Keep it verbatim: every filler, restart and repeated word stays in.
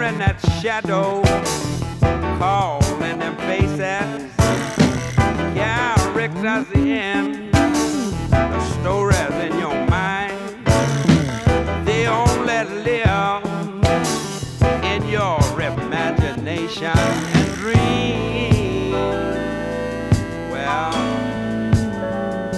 staring at shadow, calling them faces. Characters in the stories in your mind, they only live in your imagination.